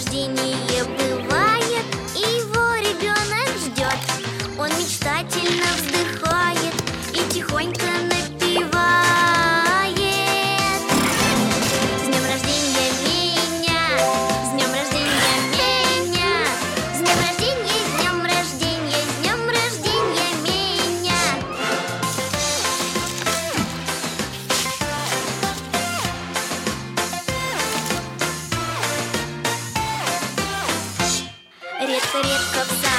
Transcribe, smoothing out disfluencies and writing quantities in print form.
рождения бывает, и его ребенок ждет. Он мечтательно вздыхает и тихонько напевает: с днем рождения меня, с днем рождения меня, с днем рождения, с днем рождения, с днем рождения меня. Редко-редко в